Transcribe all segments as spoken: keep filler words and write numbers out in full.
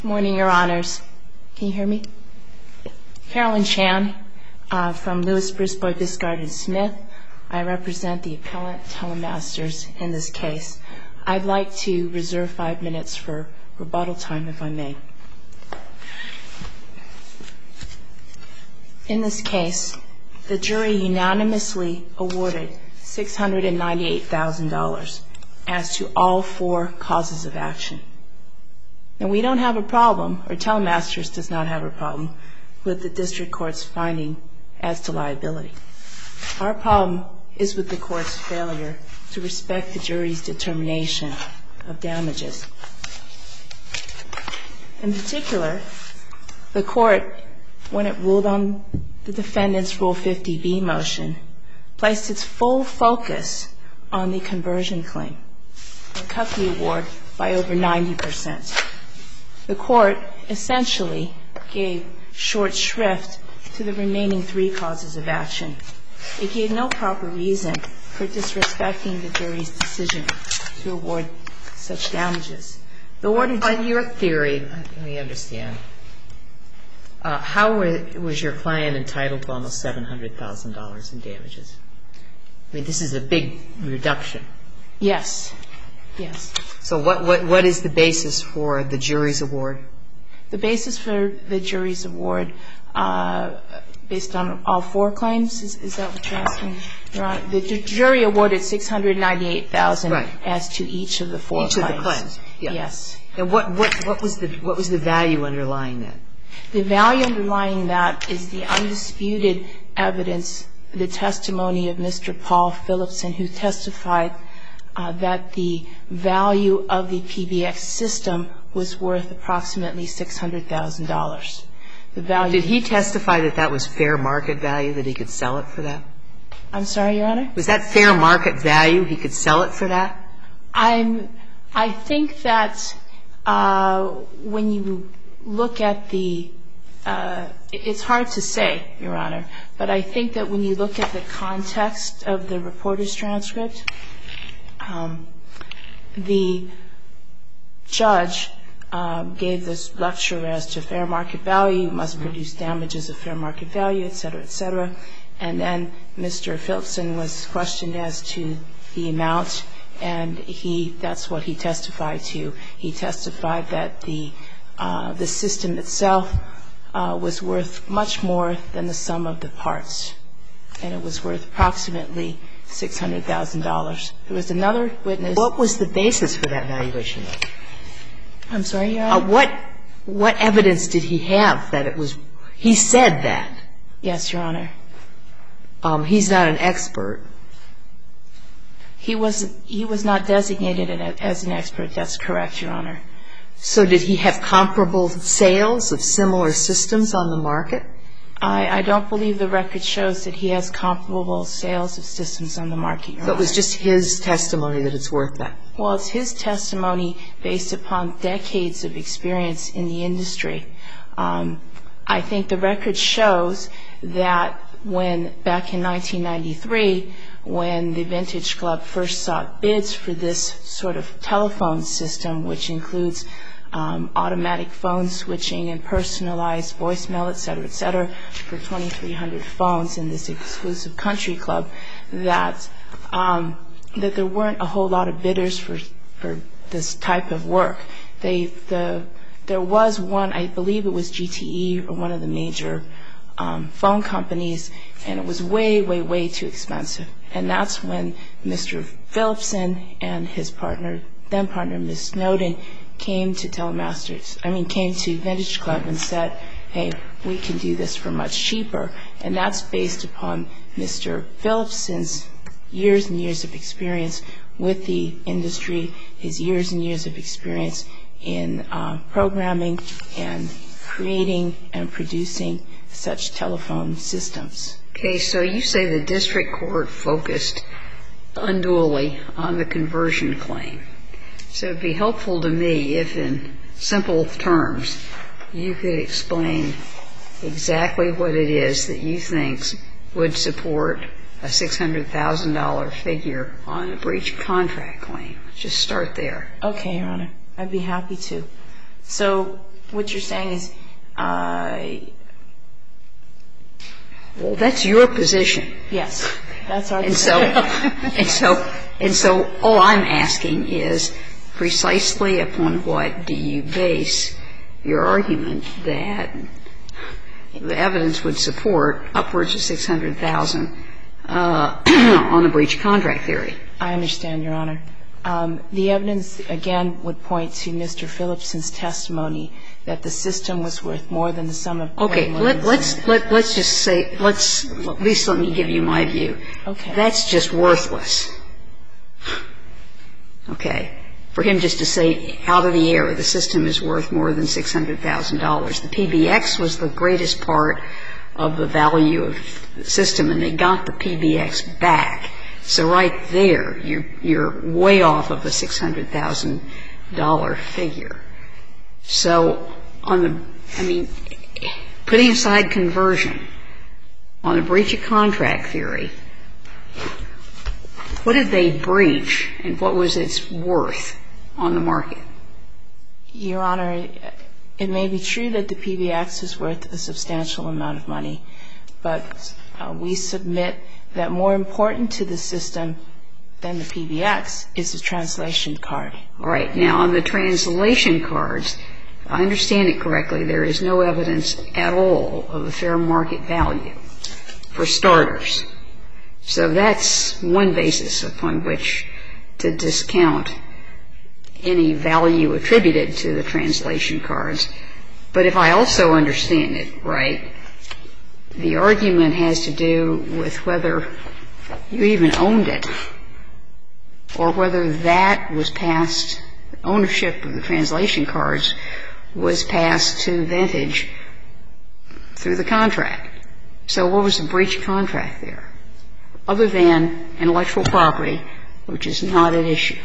Good morning, Your Honors. Can you hear me? Carolyn Chan uh, from Lewis, Brisbois, Biscard, and Smith. I represent the appellant Telemasters in this case. I'd like to reserve five minutes for rebuttal time, if I may. In this case, the jury unanimously awarded six hundred ninety-eight thousand dollars as to all four causes of action. And we don't have a problem, or Telemasters does not have a problem, with the district court's finding as to liability. Our problem is with the court's failure to respect the jury's determination of damages. In particular, the court, when it ruled on the defendant's Rule fifty B motion, placed its full focus on the conversion claim and cut the award by over ninety percent. The court essentially gave short shrift to the remaining three causes of action. It gave no proper reason for disrespecting the jury's decision to award such damages. The order to On your theory, let me understand, uh, how was your client entitled to almost seven hundred thousand dollars in damages? I mean, this is a big reduction. Yes. Yes. So what, what, what is the basis for the jury's award? The basis for the jury's award, uh, based on all four claims, is, is that what you're asking, Your Honor? The ju- jury awarded six hundred ninety-eight thousand dollars right. as to each of the four each claims. Each of the claims. Yeah. Yes. And what, what, what was the what was the value underlying that? The value underlying that is the undisputed evidence, the testimony of Mister Paul Phillipson, who testified Uh, that the value of the P B X system was worth approximately six hundred thousand dollars. The value. Did he testify that that was fair market value, that he could sell it for that? I'm sorry, Your Honor? Was that fair market value? He could sell it for that? I'm, I think that uh, when you look at the, uh, it's hard to say, Your Honor, but I think that when you look at the context of the reporter's transcript, Um, the judge um, gave this lecture as to fair market value, must produce damages of fair market value, et cetera, et cetera. And then Mister Phillipson was questioned as to the amount, and he, that's what he testified to. He testified that the, uh, the system itself uh, was worth much more than the sum of the parts, and it was worth approximately six hundred thousand dollars. There was another witness. What was the basis for that valuation? I'm sorry, Your Honor? Uh, what, what evidence did he have that it was, he said that? Yes, Your Honor. Um, he's not an expert. He was, he was not designated as an expert. That's correct, Your Honor. So did he have comparable sales of similar systems on the market? I, I don't believe the record shows that he has comparable sales of systems on the market, Your Honor. So it was just his testimony that it's worth that? Well, it's his testimony based upon decades of experience in the industry. Um, I think the record shows that when, back in nineteen ninety-three, when the Vintage Club first sought bids for this sort of telephone system, which includes Um, automatic phone switching and personalized voicemail, et cetera, et cetera, for twenty-three hundred phones in this exclusive country club, that um, that there weren't a whole lot of bidders for for this type of work. They the there was one, I believe it was G T E or one of the major um, phone companies, and it was way, way, way too expensive. And that's when Mister Phillipson and his partner, then partner Miz Snowden, came to Telemasters, I mean, came to Vintage Club and said, hey, we can do this for much cheaper. And that's based upon Mister Phillipson's years and years of experience with the industry, his years and years of experience in uh, programming and creating and producing such telephone systems. Okay, so you say the district court focused unduly on the conversion claim. So it would be helpful to me if, in simple terms, you could explain exactly what it is that you think would support a six hundred thousand dollars figure on a breach of contract claim. Just start there. Okay, Your Honor. I'd be happy to. So what you're saying is, uh, well, that's your position. yes, that's our And position. so, and so, and so all I'm asking is precisely upon what do you base your argument that the evidence would support upwards of six hundred thousand dollars uh, on the breach of contract theory? I understand, Your Honor. Um, the evidence, again, would point to Mister Phillipson's testimony that the system was worth more than the sum of Okay, let, let's let, let's just say, let's at least let me give you my view. Okay. That's just worthless. Okay, for him just to say out of the air the system is worth more than six hundred thousand dollars. The P B X was the greatest part of the value of the system, and they got the P B X back. So right there, you're, you're way off of the six hundred thousand dollars figure. So on the, I mean, putting aside conversion, on a breach of contract theory, what did they breach and what was its worth on the market? Your Honor, it may be true that the P B X is worth a substantial amount of money, but uh, we submit that more important to the system than the P B X is the translation card. All right. Now, on the translation cards, if I understand it correctly, there is no evidence at all of the fair market value for starters. So that's one basis upon which to discount any value attributed to the translation cards. But if I also understand it right, the argument has to do with whether you even owned it or whether that was passed, ownership of the translation cards was passed to Vantage through the contract. So what was the breach of contract there, other than intellectual property, which is not at issue?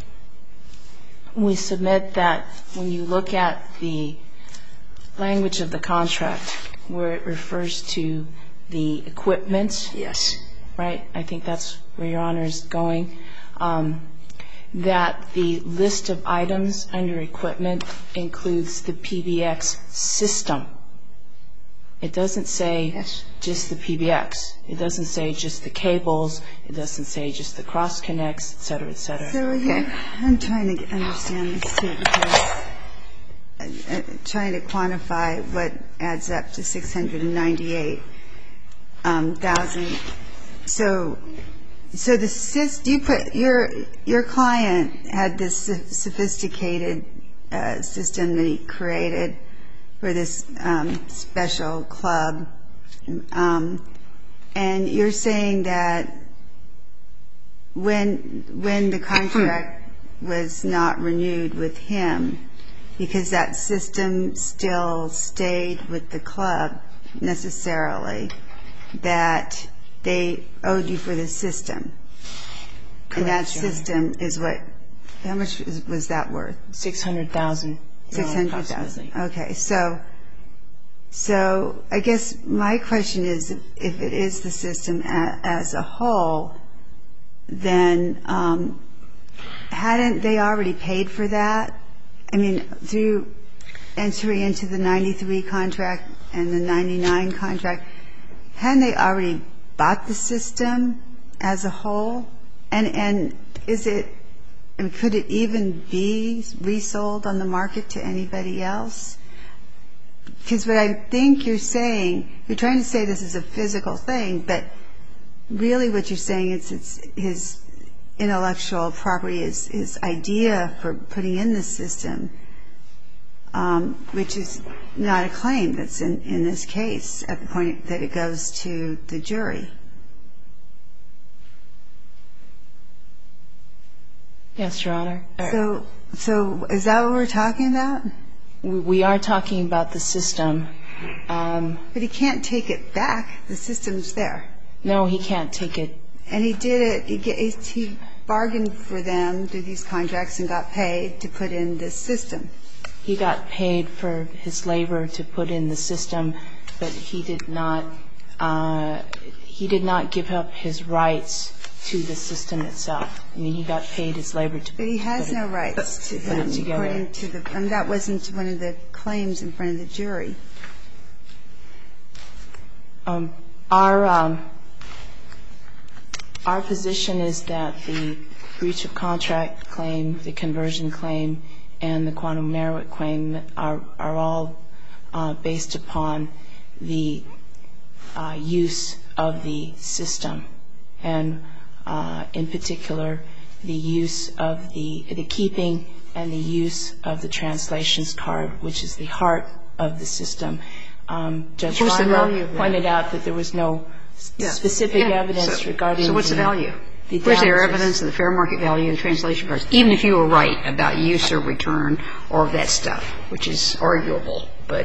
We submit that when you look at the language of the contract, where it refers to the equipment. Yes. Right? I think that's where Your Honor is going. Um, that the list of items under equipment includes the P B X system. It doesn't say yes. just the P B X. It doesn't say just the cables. It doesn't say just the cross connects, et cetera, et cetera. So okay. I'm trying to understand this too, because Uh, trying to quantify what adds up to six hundred ninety-eight thousand. Um, so, so the sys, you put your your client had this sophisticated uh, system that he created for this um, special club, um, and you're saying that when when the contract was not renewed with him, because that system still stayed with the club necessarily, that they owed you for the system. Correct, and that Your Honor. system is what, how much was, was that worth? six hundred thousand dollars. six hundred thousand dollars. Okay. So, so I guess my question is, if it is the system a, as a whole, then um, hadn't they already paid for that? I mean, through entry into the ninety-three contract and the ninety-nine contract, hadn't they already bought the system as a whole? And and is it, I mean, could it even be resold on the market to anybody else? Because what I think you're saying, you're trying to say this is a physical thing, but really what you're saying is it's his intellectual property, his, his idea for putting in the system, um, which is not a claim that's in, in this case at the point that it goes to the jury. Yes, Your Honor. So, so is that what we're talking about? We, we are talking about the system. Um, but he can't take it back. The system's there. No, he can't take it. And he did it. He, get, he bargained for them through these contracts and got paid to put in this system. He got paid for his labor to put in the system, but he did not. Uh, he did not give up his rights to the system itself. I mean, he got paid his labor to But he has put it, no rights to put them, it together. according to the, and that wasn't one of the claims in front of the jury. Um, our, um, our position is that the breach of contract claim, the conversion claim, and the quantum merit claim are, are all uh, based upon the uh, use of the system, and uh, in particular, the use of the, the keeping and the use of the translations card, which is the heart of the system. Um, Judge Feinberg pointed out that there was no Yeah. specific Yeah. evidence So- regarding So what's the, the value? the Where's there damages. evidence of the fair market value of the translation cards, even if you were right about use or return or that stuff, which is arguable, but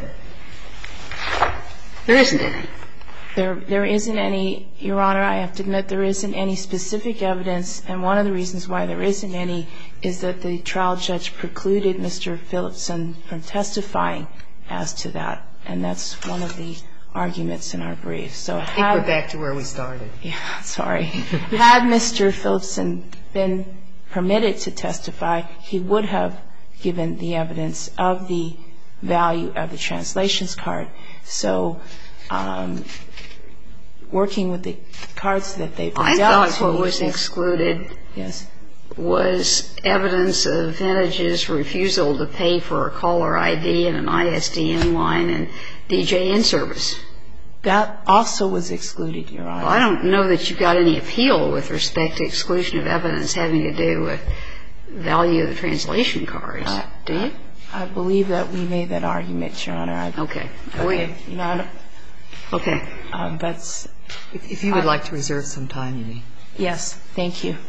there isn't any. There, there isn't any, Your Honor, I have to admit there isn't any specific evidence, and one of the reasons why there isn't any is that the trial judge precluded Mister Phillipson from testifying as to that, and that's one of the arguments in our brief. So I think had, we're back to where we started. yeah, sorry. Had Mister Phillipson been permitted to testify, he would have given the evidence of the value of the translations card. So um, working with the cards that they've been I dealt thought to what me, was yes. excluded Yes. was evidence of Vintage's refusal to pay for a caller I D and an I S D N line and D J in service. That also was excluded, Your Honor. Well, I don't know that you've got any appeal with respect to exclusion of evidence having to do with value of the translation cards, Uh, do you? I believe that we made that argument, Your Honor. I, Okay. okay. You know, I don't- Okay. um, that's, If, if you would like to reserve some time, you may. yes, thank you.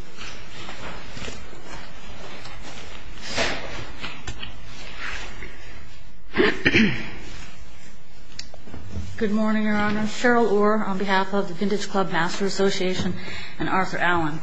Good morning, Your Honor. Cheryl Orr on behalf of the Vintage Club Master Association and Arthur Allen.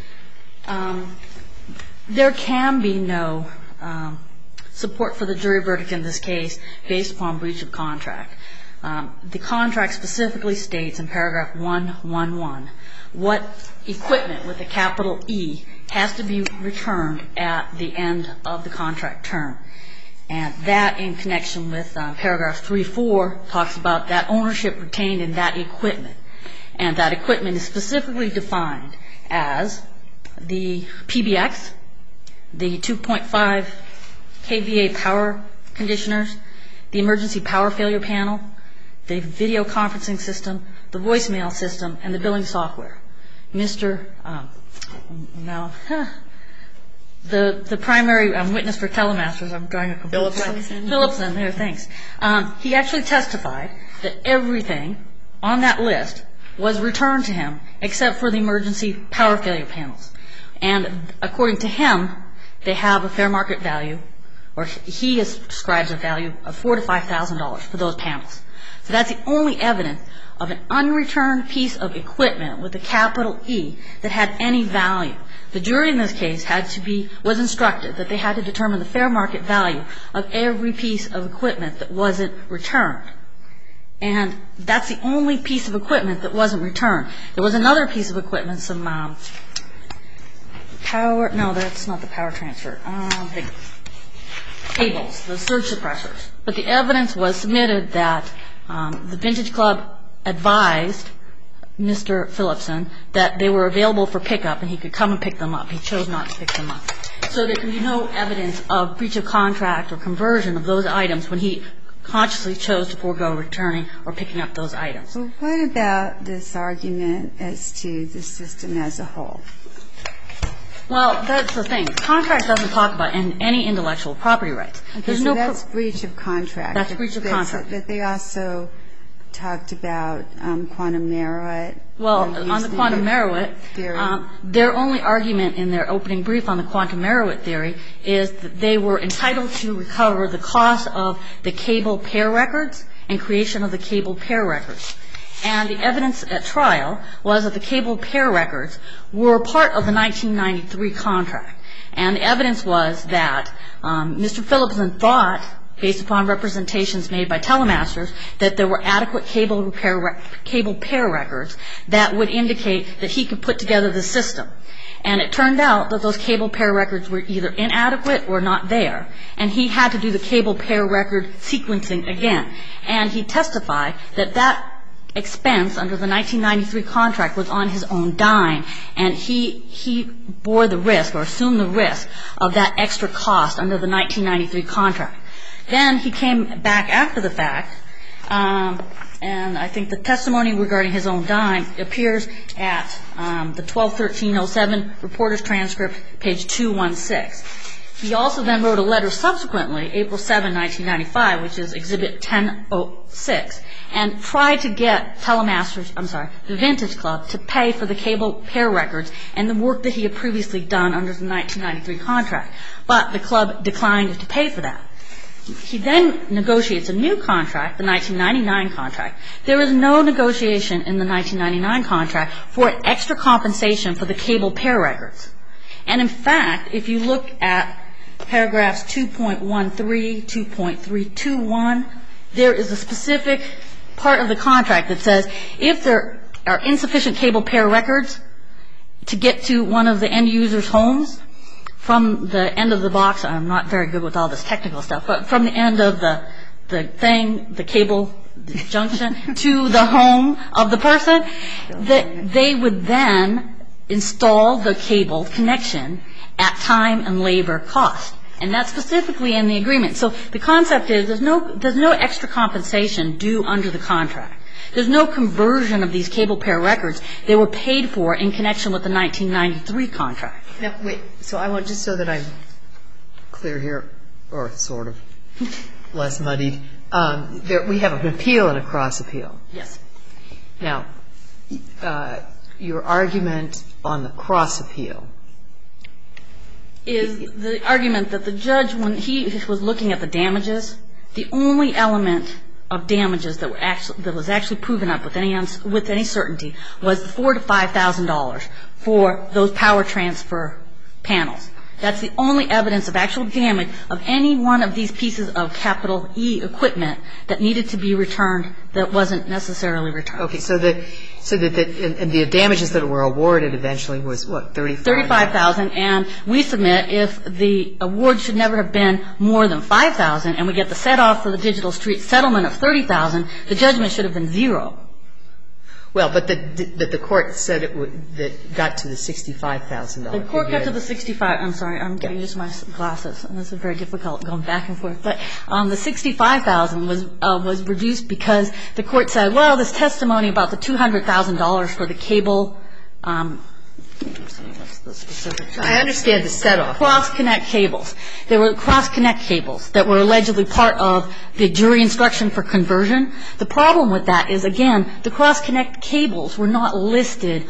Um, there can be no um, support for the jury verdict in this case based upon breach of contract. Um, the contract specifically states in paragraph one eleven what equipment with a capital E has to be returned at the end of the contract term. And that, in connection with uh, paragraph three four, talks about that ownership retained in that equipment. And that equipment is specifically defined as the P B X, the two point five K V A power conditioners, the emergency power failure panel, the video conferencing system, the voicemail system, and the billing software. Mister Um, now, huh, The the primary um, witness for Telemasters, I'm drawing a complete blank. Phillipson, there, thanks. Um, he actually testified that everything on that list was returned to him except for the emergency power failure panels. And according to him, they have a fair market value, or he ascribes a value of four to five thousand dollars for those panels. So that's the only evidence of an unreturned piece of equipment with a capital E that had any value. The jury in this case had to be, was instructed that they had to determine the fair market value of every piece of equipment that wasn't returned. And that's the only piece of equipment that wasn't returned. There was another piece of equipment, some um, power, no, that's not the power transfer, um, the cables, the surge suppressors. But the evidence was submitted that um, the Vintage Club advised Mister Phillipson that they were available for pickup and he could come and pick them up. He chose not to pick them up. So there can be no evidence of breach of contract or conversion of those items when he consciously chose to forego returning or picking up those items. Well, what about this argument as to the system as a whole? Well, that's the thing. Contract doesn't talk about any intellectual property rights. Okay, There's so no that's pro- breach of contract. That's breach of That's- contract. But they also talked about um, quantum merit. Well, or on the using quantum merit, theory. um, their only argument in their opening brief on the quantum merit theory is that they were entitled to recover the cost of the cable pair records and creation of the cable pair records. And the evidence at trial was that the cable pair records were part of the nineteen ninety-three contract. And the evidence was that um, Mister Phillipson thought based upon representations made by Telemasters, that there were adequate cable repair, cable pair records that would indicate that he could put together the system. And it turned out that those cable pair records were either inadequate or not there. And he had to do the cable pair record sequencing again. And he testified that that expense under the nineteen ninety-three contract was on his own dime. And he he bore the risk or assumed the risk of that extra cost under the nineteen ninety-three contract. Then he came back after the fact, um, and I think the testimony regarding his own dime appears at um, the twelve thirteen oh seven reporter's transcript, page two sixteen. He also then wrote a letter subsequently, April seventh, nineteen ninety-five, which is Exhibit ten oh six, and tried to get Telemasters, I'm sorry, the Vintage Club, to pay for the cable pair records and the work that he had previously done under the nineteen ninety-three contract. But the club declined to pay for that. He then negotiates a new contract, the nineteen ninety-nine contract. There is no negotiation in the nineteen ninety-nine contract for extra compensation for the cable pair records. And in fact, if you look at paragraphs two point one three, two point three two one, there is a specific part of the contract that says if there are insufficient cable pair records to get to one of the end user's homes, from the end of the box, I'm not very good with all this technical stuff, but from the end of the the thing, the cable the junction, to the home of the person, that they would then install the cable connection at time and labor cost. And that's specifically in the agreement. So the concept is there's no there's no extra compensation due under the contract. There's no conversion of these cable pair records. They were paid for in connection with the nineteen ninety-three contract. Now, wait, so I want, just so that I'm clear here, or sort of less muddied, um, there, we have an appeal and a cross appeal. Yes. Now, uh, your argument on the cross appeal is the argument that the judge, when he was looking at the damages, the only element of damages that were actually that was actually proven up with any with any certainty was the four to five thousand dollars for those power transfer panels. That's the only evidence of actual damage of any one of these pieces of capital E equipment that needed to be returned that wasn't necessarily returned. Okay, so the so that the, and the damages that were awarded eventually was what, thirty-five? thirty-five thousand, and we submit if the award should never have been more than five thousand, and we get the set off for the Digital Street settlement of thirty thousand, the judgment should have been zero. Well, but the but the court said it would, that got to the sixty-five thousand dollars. The court got to the sixty-five. I'm sorry, I'm getting used to my glasses, and this is very difficult going back and forth. But um, the sixty-five thousand was uh, was reduced because the court said, well, this testimony about the two hundred thousand dollars for the cable. Um, what's the specific term? I understand the set off. Cross-connect cables. There were cross-connect cables that were allegedly part of the jury instruction for conversion. The problem with that is, again, the cross-connect cables were not listed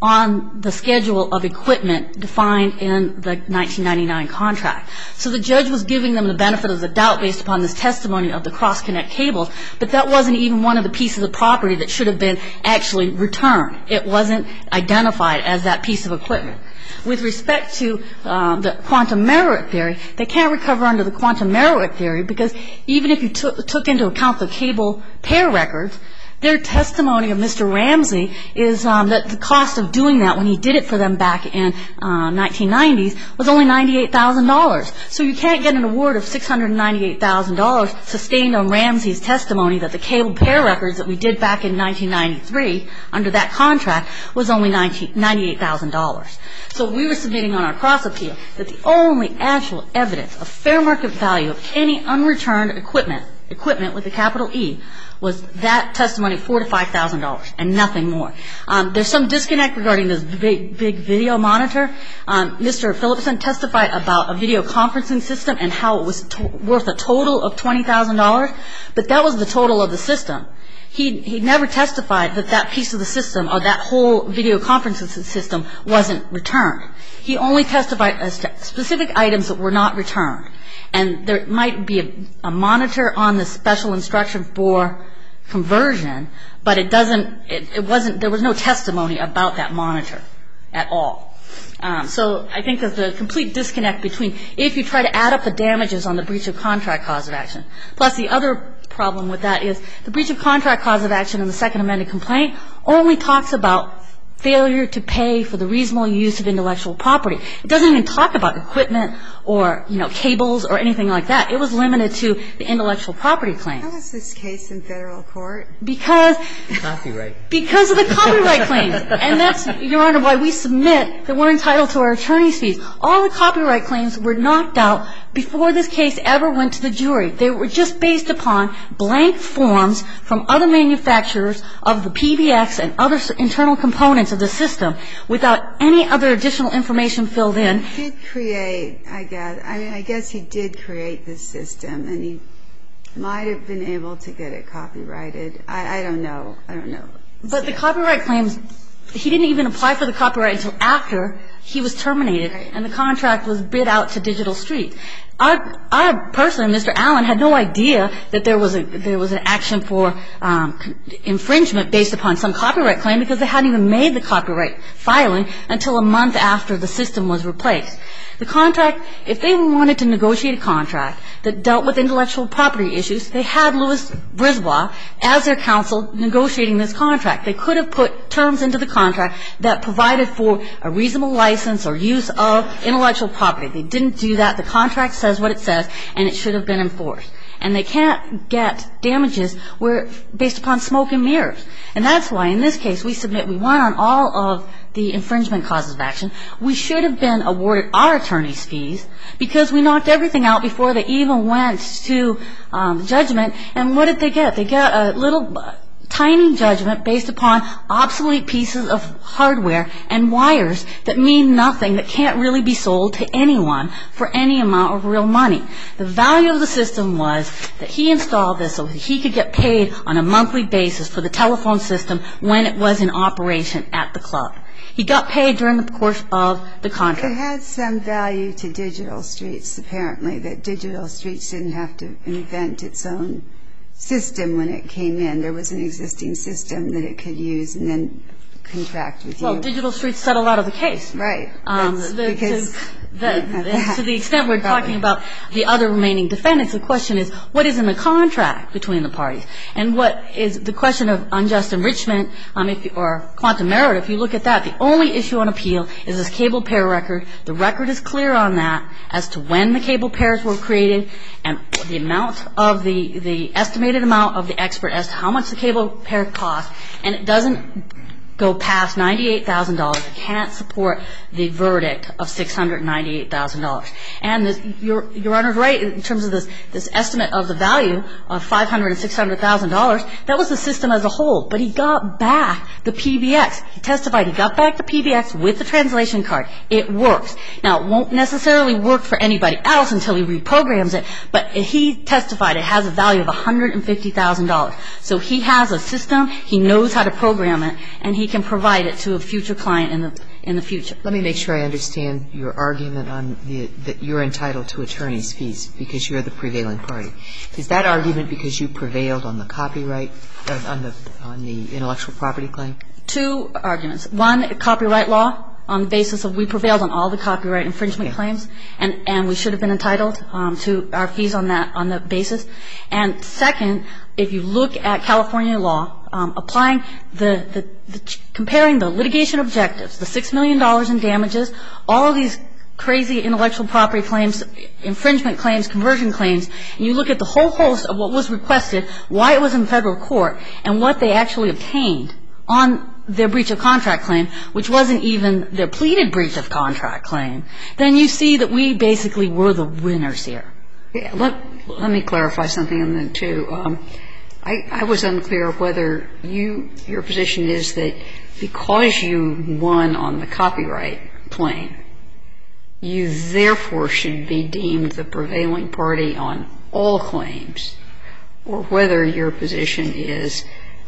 on the schedule of equipment defined in the nineteen ninety-nine contract. So the judge was giving them the benefit of the doubt based upon this testimony of the cross-connect cables, but that wasn't even one of the pieces of property that should have been actually returned. It wasn't identified as that piece of equipment. With respect to um, the quantum merit theory, they can't recover under the quantum merit theory because even if you took, took into account the cable pair records, their testimony of Mister Ramsey is um, that the cost of doing that when he did it for them back in uh, nineteen nineties was only ninety-eight thousand dollars. So you can't get an award of six hundred ninety-eight thousand dollars sustained on Ramsey's testimony that the cable pair records that we did back in nineteen ninety-three under that contract was only ninety-eight thousand dollars. So we were submitting on our cross appeal that the only actual evidence of fair market value of any unreturned equipment, equipment with a capital E, was that testimony of four to five thousand dollars and nothing more. Um, there's some disconnect regarding this big, big video monitor. Um, Mister Phillipson testified about a video conferencing system and how it was to- worth a total of twenty thousand dollars, but that was the total of the system. He he never testified that that piece of the system or that whole video conferencing system wasn't returned. He only testified as to specific items that were not returned. And there might be a, a monitor on the special instruction for conversion, but it doesn't, it, it wasn't, there was no testimony about that monitor at all. Um, so I think there's a complete disconnect between if you try to add up the damages on the breach of contract cause of action. Plus, the other problem with that is the breach of contract cause of action in the second amended complaint only talks about failure to pay for the reasonable use of intellectual property. It doesn't even talk about equipment or, you know, cables or anything like that. It was limited to the intellectual property claim. How was this case in federal court? Because Copyright. Because of the copyright claims. And that's, Your Honor, why we submit that we're entitled to our attorney's fees. All the copyright claims were knocked out before this case ever went to the jury. They were just based upon blank forms from other manufacturers of the P B X and other internal components of the system without any other additional information filled in. He did create, I guess, I mean, I guess he did create this system, and he might have been able to get it copyrighted. I, I don't know. I don't know. But the copyright claims, he didn't even apply for the copyright until after he was terminated, right, and the contract was bid out to Digital Street. Our, our person, Mister Allen, had no idea that there was a there was an action for um, infringement based upon some copyright claim because they hadn't even made the copyright filing until a month after the system was replaced. The contract, if they wanted to negotiate a contract that dealt with intellectual property issues, they had Louis Brisbois as their counsel negotiating this contract. They could have put terms into the contract that provided for a reasonable license or use of intellectual property. They didn't do that. The contract says what it says, and it should have been enforced. And they can't get damages where based upon smoke and mirrors. And that's why, in this case, we submit we won on all of the infringement causes of action. We should have been awarded our attorney's fees because we knocked everything out before they even went to um, judgment. And what did they get? They got a little uh, tiny judgment based upon obsolete pieces of hardware and wires that mean nothing, that can't really be sold to anyone for any amount of real money. The value of the system was that he installed this so that he could get paid on a monthly basis for the telephone system when it was in operation at the club. He got paid during the course of the contract. It had some value to Digital Streets, apparently, that Digital Streets didn't have to invent its own system when it came in. There was an existing system that it could use and then contract with you. Well, Digital Streets settled out of the case. Right. Um, That's the, because to, the, to the extent we're talking about the other remaining defendants, the question is what is in the contract between the parties? And what is the question of unjust enrichment um, if, or quantum merit? If you look at that, the only issue on appeal is this cable pair record. The record is clear on that as to when the cable pairs were created and the amount of the, the estimated amount of the expert as to how much the cable pair cost. And it doesn't go past ninety-eight thousand dollars. It can't support the verdict of six hundred ninety-eight thousand dollars. And this, your, your Honor's right in terms of this, this estimate of the value of five hundred thousand dollars and six hundred thousand dollars. That was the system as a whole. But he got back the P B X. He testified he got back the P B X with the translation card. It works. Now, it won't necessarily work for anybody else until he reprograms it, but he testified it has a value of one hundred fifty thousand dollars. So he has a system, he knows how to program it, and he can provide it to a future client in the in the future. Let me make sure I understand your argument on the, that you're entitled to attorney's fees because you're the prevailing party. Is that argument because you prevailed on the copyright, uh, on the on the intellectual property claim? Two arguments. One, copyright law on the basis of we prevailed on all the copyright infringement okay. claims, and, and we should have been entitled um, to our fees on that on that basis. And second, if you look at California law, um, applying the, the, the comparing the litigation objectives, the six million dollars in damages, all of these crazy intellectual property claims, infringement claims, conversion claims, and you look at the whole host of what was requested, why it was in federal court, and what they actually obtained on their breach of contract claim, which wasn't even their pleaded breach of contract claim, then you see that we basically were the winners here. Yeah, let, let me clarify something on that, too. Um, I, I was unclear whether you, your position is that because you won on the copyright claim, you therefore should be deemed the prevailing party on all claims, or whether your position is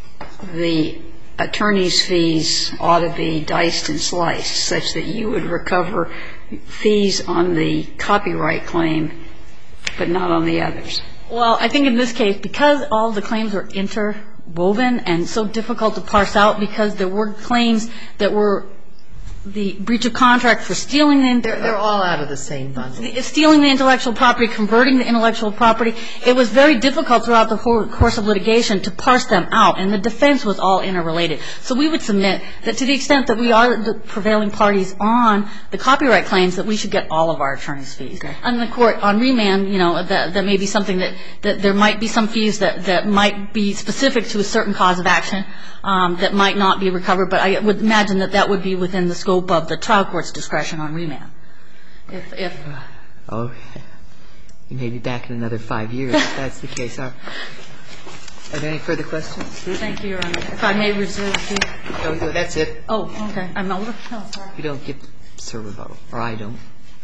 the attorney's fees ought to be diced and sliced such that you would recover fees on the copyright claim but not on the others. Well, I think in this case, because all the claims were interwoven and so difficult to parse out because there were claims that were the breach of contract for stealing the They're, they're all out of the same bundle. stealing the intellectual property, converting the intellectual property. It was very difficult throughout the whole course of litigation to parse them out, and the defense was all interrelated. So we would submit that to the extent that we are the prevailing parties on the copyright claims, that we should get all of our attorney's fees. Okay. And the court, on remand, you know, that, that may be something that, that there might be some fees that, that might be specific to a certain cause of action um, that might not be recovered, but I would imagine that that would be within the scope of the trial court's discretion on remand. If, if Oh, you may be back in another five years if that's the case. Are, are there any further questions? Thank you, Your Honor. If I may reserve the... No, no, that's it. Oh, okay. I'm over. Oh, sorry. You don't get Sir rebuttal, or I don't.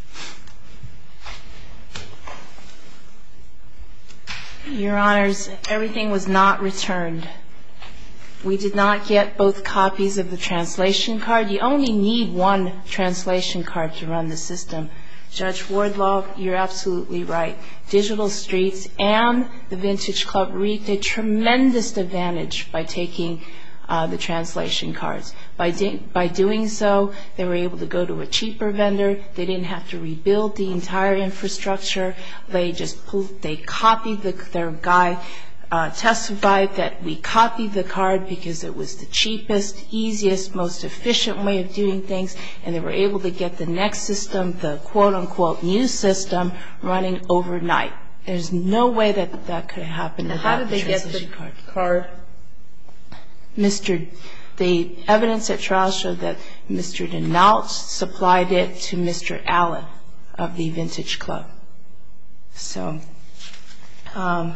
Your Honors, everything was not returned. We did not get both copies of the translation card. You only need one translation card to run the system. Judge Wardlaw, you're absolutely right. Digital Streets and the Vintage Club reaped a tremendous advantage by taking uh, the translation cards. By, by doing so, they were able to go to a cheaper vendor. They didn't have to rebuild the entire infrastructure. They just pulled, they copied the, their guy. Uh, testified that we copied the card because it was the cheapest, easiest, most efficient way of doing things, and they were able to get the next system, the quote-unquote new system, running overnight. There's no way that that could have happened without the translation card. card? Mister The evidence at trial showed that Mister Denault supplied it to Mister Allen of the Vintage Club. So, um,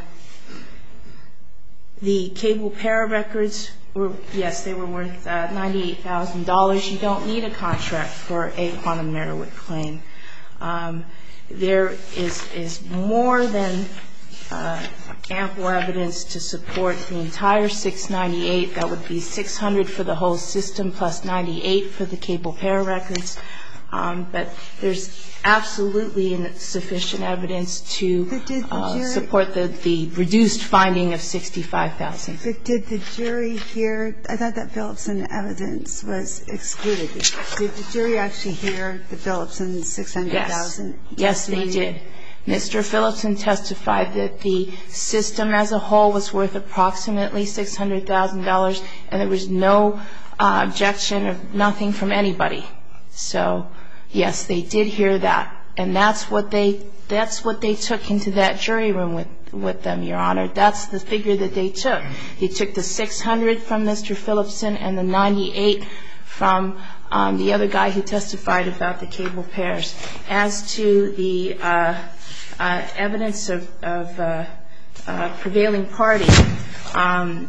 the cable para records were, yes, they were worth uh, ninety-eight thousand dollars. You don't need a contract for a quantum Merowith claim. Um, there is, is more than uh, ample evidence to support the entire six ninety-eight. That would be six hundred for the whole system plus ninety-eight for the cable para records. Um, but there's absolutely sufficient evidence to uh, support the, the reduced finding of sixty-five thousand. But did the jury hear? I thought that Phillipson evidence was excluded. Did the jury actually hear the Phillipson six hundred thousand? Yes. Yes, they did. Mister Phillipson testified that the system as a whole was worth approximately six hundred thousand dollars, and there was no uh, objection or nothing from anybody. So, yes, they did hear that, and that's what they that's what they took into that jury room with with them, Your Honor. That's the figure that they took. They took the six hundred from Mister Phillipson and the ninety-eight from um, the other guy who testified about the cable pairs. As to the uh, uh, evidence of, of uh, uh, prevailing party, um,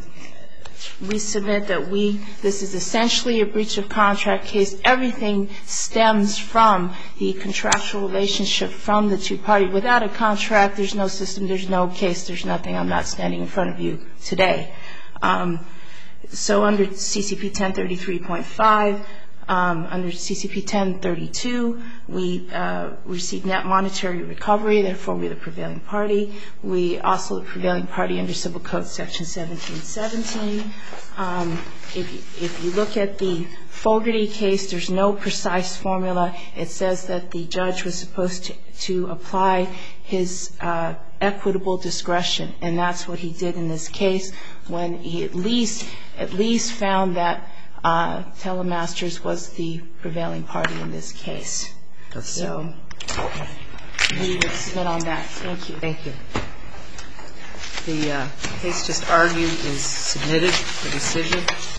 we submit that we, this is essentially a breach of contract case. Everything stems from the contractual relationship from the two parties. Without a contract, there's no system, there's no case, there's nothing. I'm not standing in front of you today. Um, so under C C P ten thirty-three point five, um, under C C P ten thirty-two, we uh, receive net monetary recovery, therefore we're the prevailing party. We also the prevailing party under Civil Code Section seventeen seventeen. Um, if, you, if you look at the Fogarty case, there's no precise formula. It says that the judge was supposed to, to apply his uh, equitable discretion, and that's what he did in this case when he at least at least found that uh, Telemasters was the prevailing party in this case. So we would submit on that. Thank you. Thank you. The uh, case just argued is submitted for decision.